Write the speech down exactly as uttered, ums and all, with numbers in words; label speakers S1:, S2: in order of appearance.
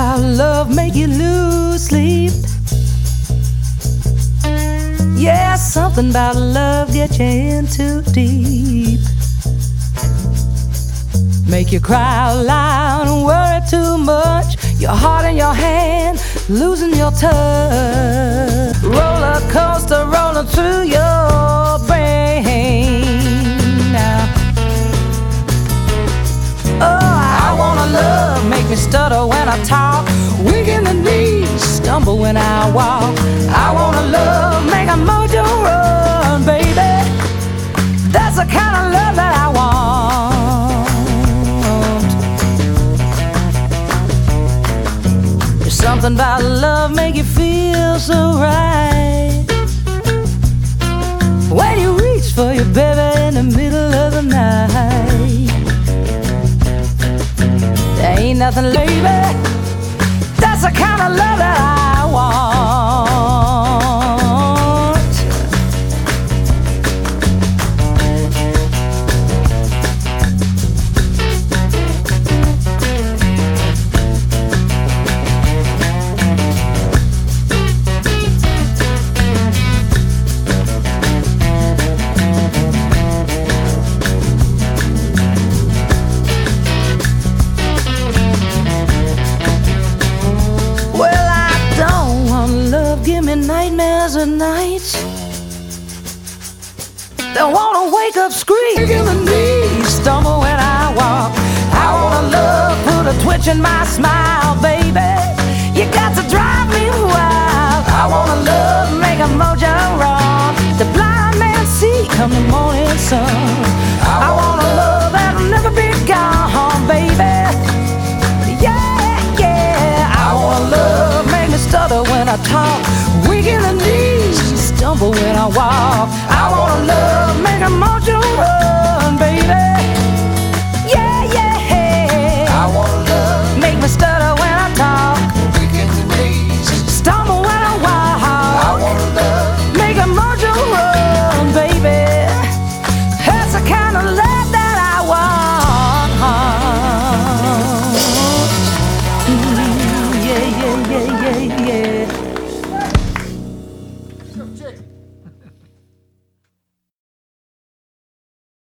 S1: about love make you lose sleep. Yeah, something about love get you in too deep. Make you cry out loud and worry too much. Your heart in your hand, losing your touch. Roller coaster rolling through your brain now. Oh, I wanna love, make me stutter when I talk, weak in the knees, stumble when I walk. I wanna love, make a mojo run, baby. That's the kind of love that I want. There's something about love make you feel so right. When you reach for your baby in the middle of the night. There ain't nothing, baby. That's the kind of love that I want. Give me nightmares at night. Don't wanna wake up screaming in the knees, stumble when I walk. I wanna love, put a twitch in my smile, baby. You got to drive me wild. I wanna love, make a mojo run. The blind man see come the morning sun. I wanna love that'll never be gone, baby. Yeah, yeah. I wanna love, make me stutter when I talk, weak in the knees, stumble when I walk.